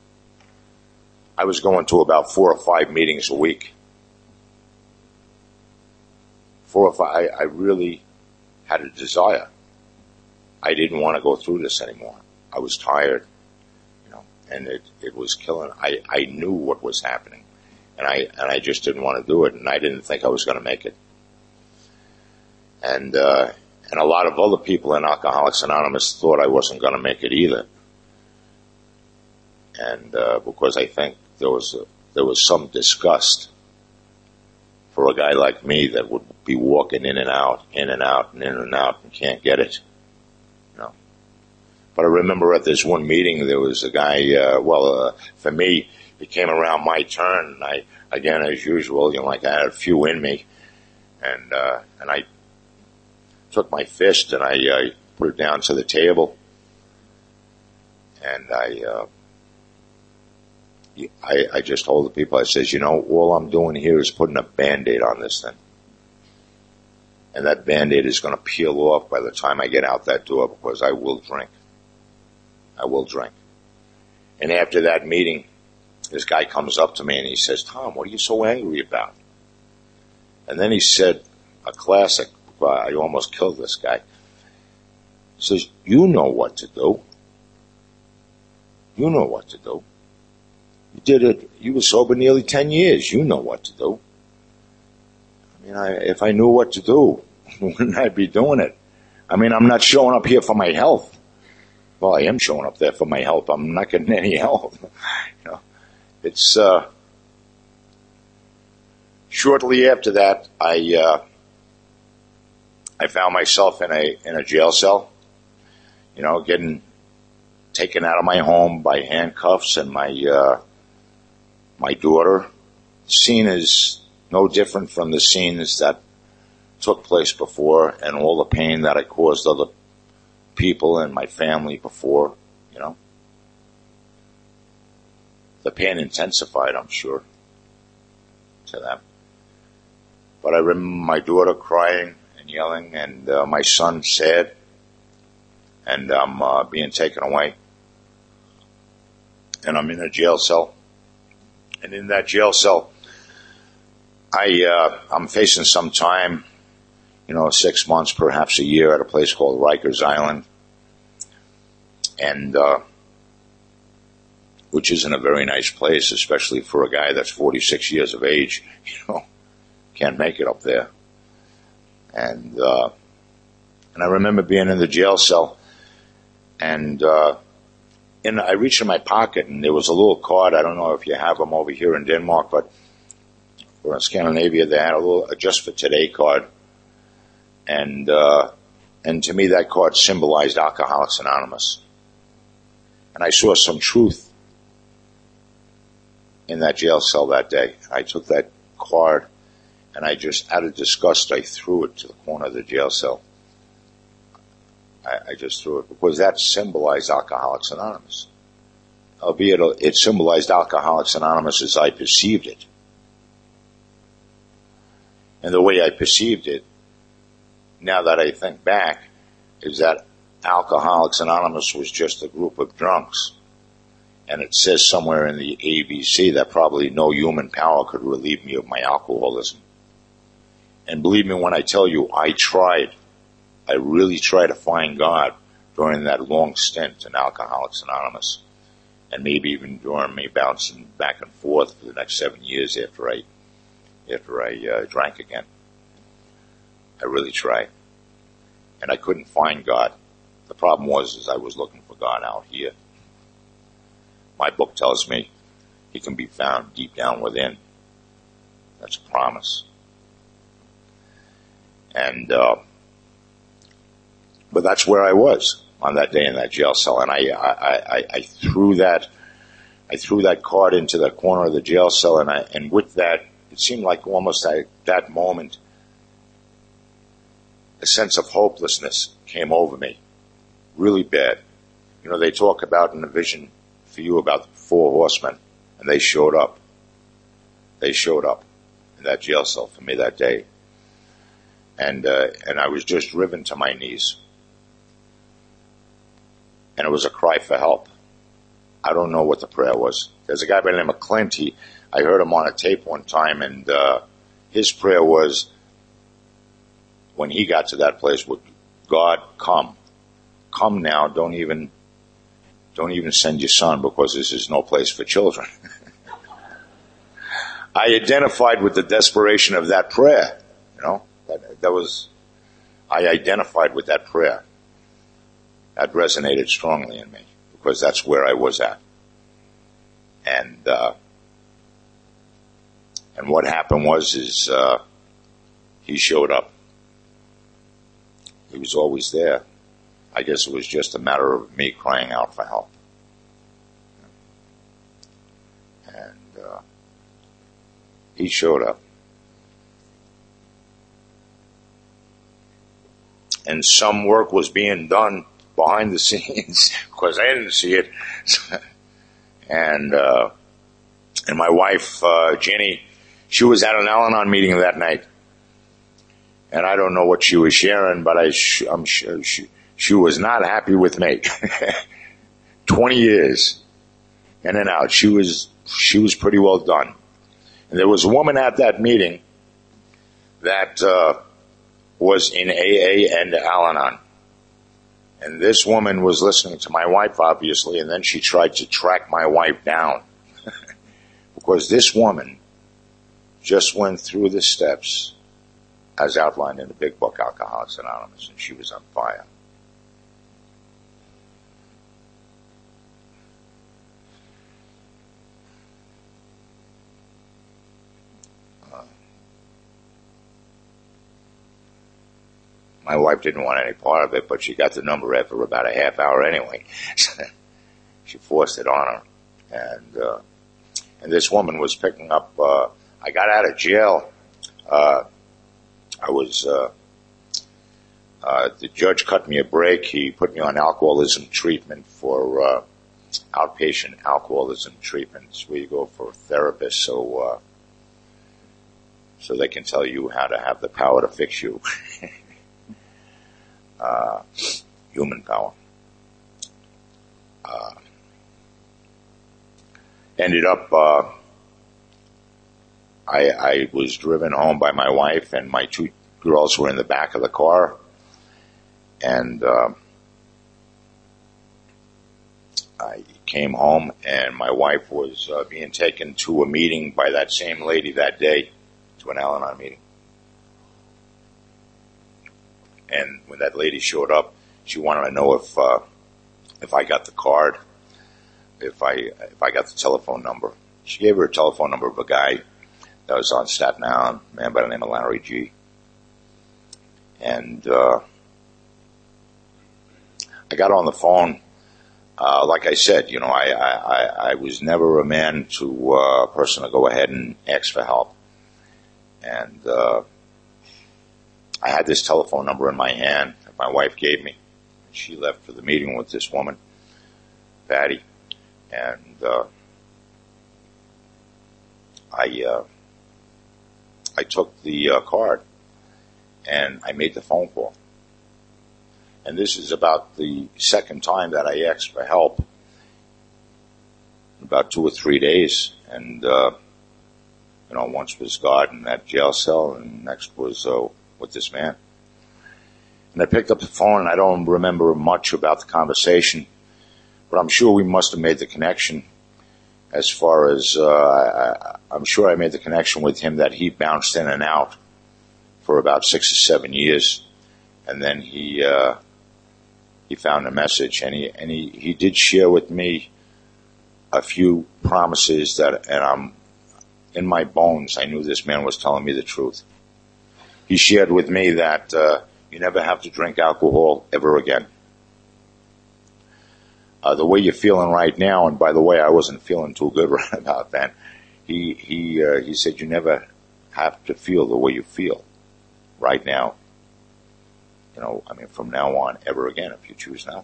I was going to about 4 or 5 meetings a week. 4 or 5, I really had a desire. I didn't want to go through this anymore. I was tired, and it was killing. I knew what was happening, and I just didn't want to do it, and I didn't think I was going to make it. And a lot of other people in Alcoholics Anonymous thought I wasn't going to make it either. And because I think there was some disgust for a guy like me that would be walking in and out, and can't get it. But I remember at this one meeting, there was a guy, for me, it came around my turn, and I, again, as usual, I had a few in me, and I took my fist and I put it down to the table, and I just told the people, I says, all I'm doing here is putting a Band-Aid on this thing. And that Band-Aid is going to peel off by the time I get out that door, because I will drink. I will drink. And after that meeting, this guy comes up to me and he says, Tom, what are you so angry about? And then he said a classic, I almost killed this guy. He says, you know what to do. You know what to do. You did it. You were sober nearly 10 years. You know what to do. I mean, if I knew what to do, wouldn't I be doing it? I mean, I'm not showing up here for my health. Well, I am showing up there for my help. I'm not getting any help. It's, shortly after that, I found myself in a jail cell, getting taken out of my home by handcuffs, and my daughter. The scene is no different from the scenes that took place before, and all the pain that I caused other people and my family before, The pain intensified, I'm sure, to them. But I remember my daughter crying and yelling, and my son sad, and I'm being taken away. And I'm in a jail cell. And in that jail cell, I'm facing some time, 6 months, perhaps a year, at a place called Rikers Island. And, which isn't a very nice place, especially for a guy that's 46 years of age, can't make it up there. And I remember being in the jail cell, and, I reached in my pocket, and there was a little card. I don't know if you have them over here in Denmark, but Or in Scandinavia, they had a little Just for Today card. And to me, that card symbolized Alcoholics Anonymous. And I saw some truth in that jail cell that day. I took that card, and I just, out of disgust, I threw it to the corner of the jail cell. I just threw it because that symbolized Alcoholics Anonymous. Albeit it symbolized Alcoholics Anonymous as I perceived it. And the way I perceived it, now that I think back, is that Alcoholics Anonymous was just a group of drunks. And it says somewhere in the ABC that probably no human power could relieve me of my alcoholism. And believe me when I tell you, I tried. I really tried to find God during that long stint in Alcoholics Anonymous. And maybe even during me bouncing back and forth for the next 7 years after I drank again. I really tried. And I couldn't find God. The problem was I was looking for God out here. My book tells me he can be found deep down within. That's a promise. And, but that's where I was on that day in that jail cell. And I threw that card into the corner of the jail cell, and with that, it seemed like almost at that moment, a sense of hopelessness came over me. Really bad. You know, they talk about in the vision for you about the 4 horsemen, and they showed up. They showed up in that jail cell for me that day. And I was just driven to my knees. And it was a cry for help. I don't know what the prayer was. There's a guy by the name of Clint. I heard him on a tape one time, and his prayer was, when he got to that place, would God come now? Don't even send your son, because this is no place for children. I identified with the desperation of that prayer. You know, I identified with that prayer. That resonated strongly in me, because that's where I was at. And what happened was he showed up. He was always there. I guess it was just a matter of me crying out for help. And he showed up. And some work was being done behind the scenes, because I didn't see it. And my wife, Jenny, she was at an Al-Anon meeting that night. And I don't know what she was sharing, but I'm sure she was not happy with me. 20 years in and out. She was pretty well done. And there was a woman at that meeting that was in AA and Al-Anon. And this woman was listening to my wife, obviously, and then she tried to track my wife down. Because this woman just went through the steps as outlined in the big book, Alcoholics Anonymous, and she was on fire. My wife didn't want any part of it, but she got the number after about a half hour anyway. She forced it on her. And this woman was picking up, I got out of jail. The judge cut me a break. He put me on alcoholism treatment for, outpatient alcoholism treatments where you go for a therapist so they can tell you how to have the power to fix you. Human power. Ended up, I was driven home by my wife, and my 2 girls were in the back of the car. And I came home, and my wife was being taken to a meeting by that same lady that day, to an Al-Anon meeting. And when that lady showed up, she wanted to know if I got the card, if I got the telephone number. She gave her a telephone number of a guy that was on Staten Island, a man by the name of Larry G. And I got on the phone. Like I said, I was never a man to person to go ahead and ask for help. And I had this telephone number in my hand that my wife gave me. She left for the meeting with this woman, Patty, and I took the card and I made the phone call. And this is about the second time that I asked for help in about 2 or 3 days. And, once was God in that jail cell, and next was with this man. And I picked up the phone, and I don't remember much about the conversation, but I'm sure we must have made the connection as far as, I'm sure I made the connection with him that he bounced in and out for about 6 or 7 years. And then he found a message, and he did share with me a few promises and I'm in my bones. I knew this man was telling me the truth. He shared with me that you never have to drink alcohol ever again. The way you're feeling right now, and by the way, I wasn't feeling too good right about that. He said you never have to feel the way you feel right now. From now on, ever again, if you choose not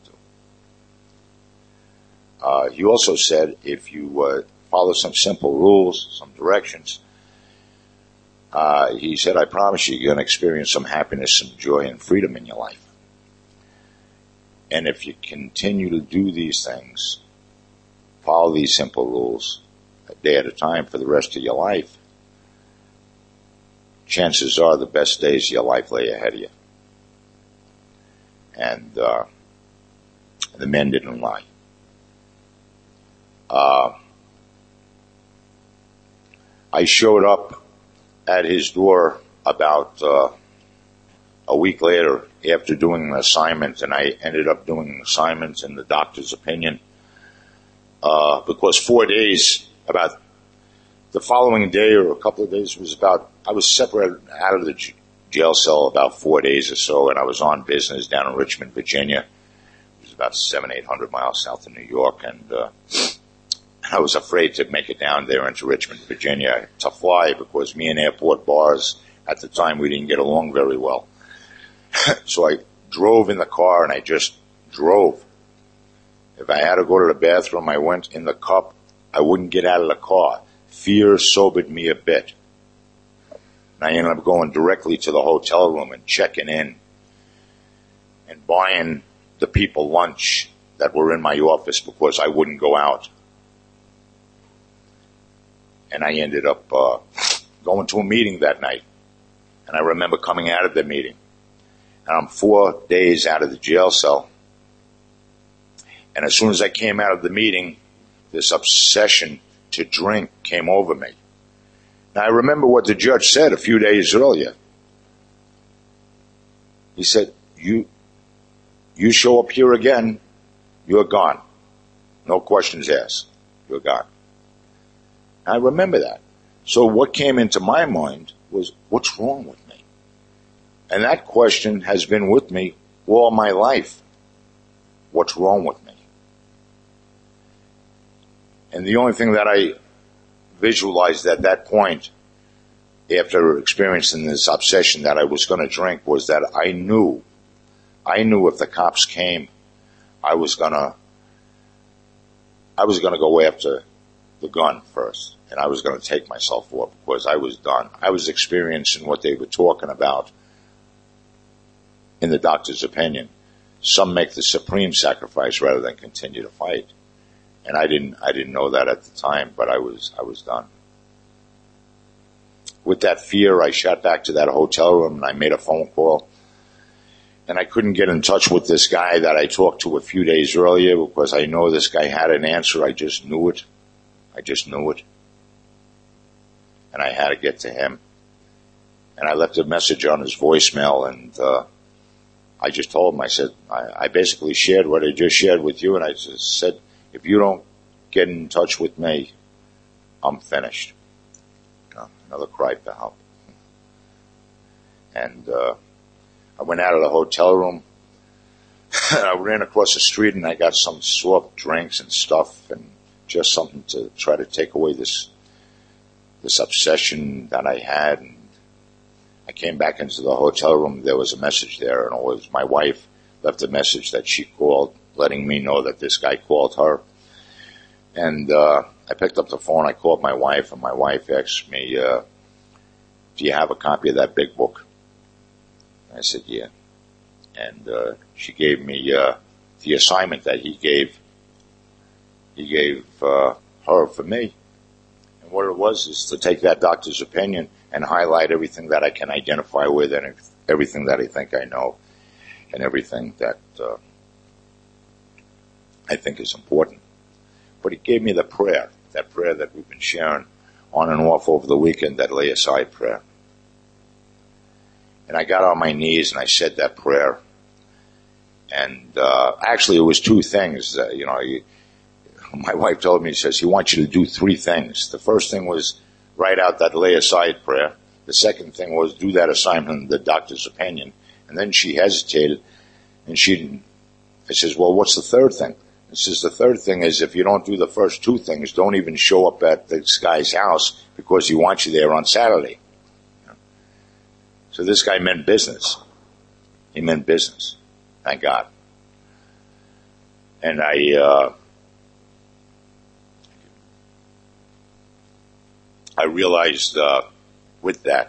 to. He also said if you follow some simple rules, some directions, he said, I promise you, you're going to experience some happiness, some joy, and freedom in your life. And if you continue to do these things, follow these simple rules a day at a time for the rest of your life, chances are the best days of your life lay ahead of you. And the men didn't lie. I showed up at his door about a week later after doing an assignment, and I ended up doing an assignment in the doctor's opinion because 4 days, about the following day or a couple of days, I was separated out of the jail cell about 4 days or so, and I was on business down in Richmond, Virginia. It was about 700-800 miles south of New York, and I was afraid to make it down there into Richmond, Virginia to fly because me and Airport Bars at the time, we didn't get along very well. So I drove in the car and I just drove. If I had to go to the bathroom, I went in the cup. I wouldn't get out of the car. Fear sobered me a bit. And I ended up going directly to the hotel room and checking in and buying the people lunch that were in my office because I wouldn't go out. And I ended up going to a meeting that night. And I remember coming out of the meeting. And I'm 4 days out of the jail cell. And as soon as I came out of the meeting, this obsession to drink came over me. Now, I remember what the judge said a few days earlier. He said, you show up here again, you're gone. No questions asked. You're gone. I remember that. So what came into my mind was, what's wrong with me? And that question has been with me all my life. What's wrong with me? And the only thing that I visualized at that point, after experiencing this obsession that I was going to drink, was that I knew if the cops came, I was going to go after the gun first. And I was going to take myself off because I was done. I was experiencing what they were talking about in the doctor's opinion. Some make the supreme sacrifice rather than continue to fight. And I didn't know that at the time, but I was done. With that fear, I shot back to that hotel room and I made a phone call. And I couldn't get in touch with this guy that I talked to a few days earlier because I know this guy had an answer. I just knew it. And I had to get to him. And I left a message on his voicemail, and I just told him, I said, I basically shared what I just shared with you, and I just said, if you don't get in touch with me, I'm finished. Another cry for help. And I went out of the hotel room. I ran across the street and I got some soft drinks and stuff and just something to try to take away this obsession that I had. And I came back into the hotel room. There was a message there, and it was my wife left a message that she called, letting me know that this guy called her. And I picked up the phone. I called my wife, and my wife asked me, "Do you have a copy of that big book?" I said, "Yeah." And she gave me the assignment that he gave her for me. And what it was is to take that doctor's opinion and highlight everything that I can identify with and everything that I think I know and everything that I think is important. But he gave me the prayer, that prayer that we've been sharing on and off over the weekend, that lay aside prayer. And I got on my knees and I said that prayer. And actually it was two things. My wife told me, she says, he wants you to do three things. The first thing was write out that lay aside prayer. The second thing was do that assignment, the doctor's opinion. And then she hesitated and I says, well, what's the third thing? It says, the third thing is if you don't do the first two things, don't even show up at this guy's house because he wants you there on Saturday. So this guy meant business. He meant business. Thank God. And I realized with that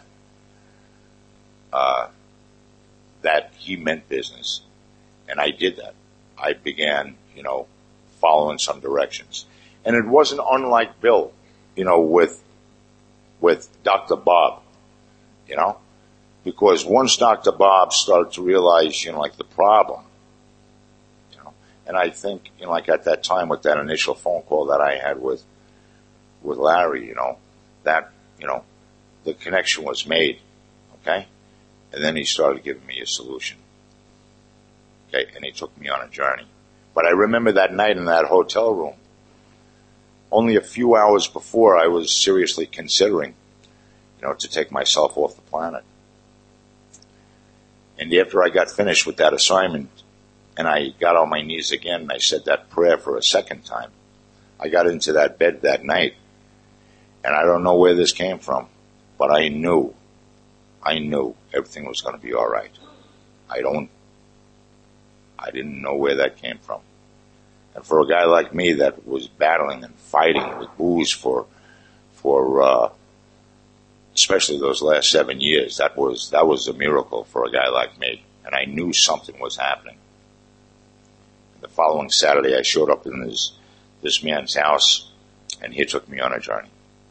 that he meant business, and I did that. I began, following some directions, and it wasn't unlike Bill, with Dr. Bob, because once Dr. Bob started to realize, the problem, and I think, at that time with that initial phone call that I had with Larry, that, the connection was made, okay? And then he started giving me a solution, okay? And he took me on a journey. But I remember that night in that hotel room, only a few hours before I was seriously considering, to take myself off the planet. And after I got finished with that assignment, and I got on my knees again, and I said that prayer for a second time, I got into that bed that night, and I don't know where this came from, but I knew everything was going to be all right. I didn't know where that came from. And for a guy like me that was battling and fighting with booze for especially those last 7 years, that was a miracle for a guy like me. And I knew something was happening. And the following Saturday, I showed up in this man's house, and he took me on a journey,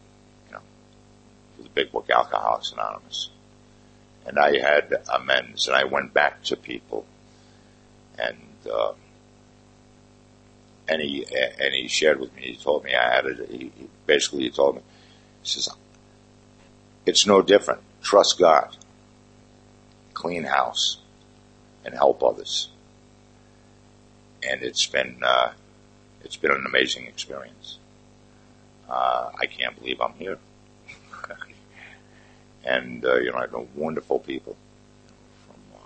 to the big book, Alcoholics Anonymous. And I had amends, and I went back to people, and he shared with me. He told me he told me, he says, it's no different. Trust God, clean house, and help others. And it's been an amazing experience. I can't believe I'm here. And I know wonderful people from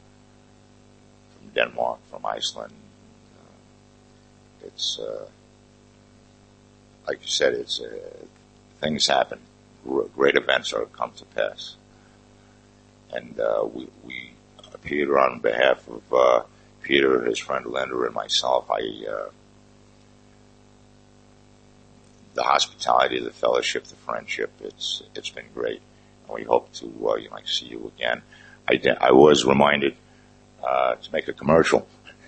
Denmark, from Iceland. It's like you said, things happen. Great events are come to pass. And we Peter, on behalf of Peter, his friend Linda, and myself, the hospitality, the fellowship, the friendship, it's been great. And we hope to see you again. I was reminded to make a commercial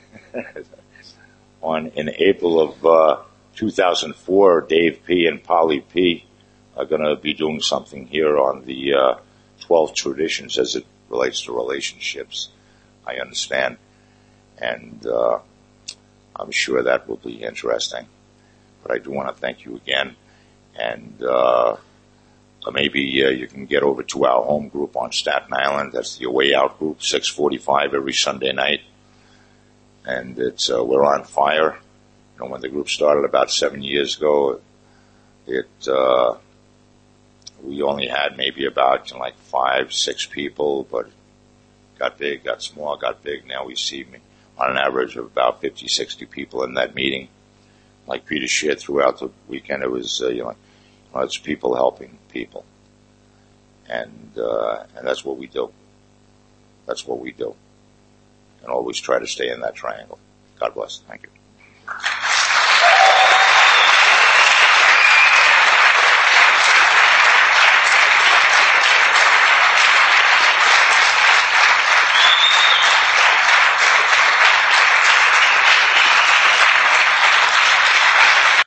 in April of 2004. Dave P. and Polly P. are going to be doing something here on the 12 traditions as it relates to relationships. I understand, and I'm sure that will be interesting. But I do want to thank you again, and maybe you can get over to our home group on Staten Island. That's the Way Out group, 6:45 every Sunday night, and it's we're on fire. When the group started about 7 years ago, we only had maybe about like 5, 6 people, but got big, got small, got big. Now we see on an average of about 50, 60 people in that meeting. Like Peter shared throughout the weekend, it was it's people helping people, and that's what we do. That's what we do, and always try to stay in that triangle. God bless. Thank you.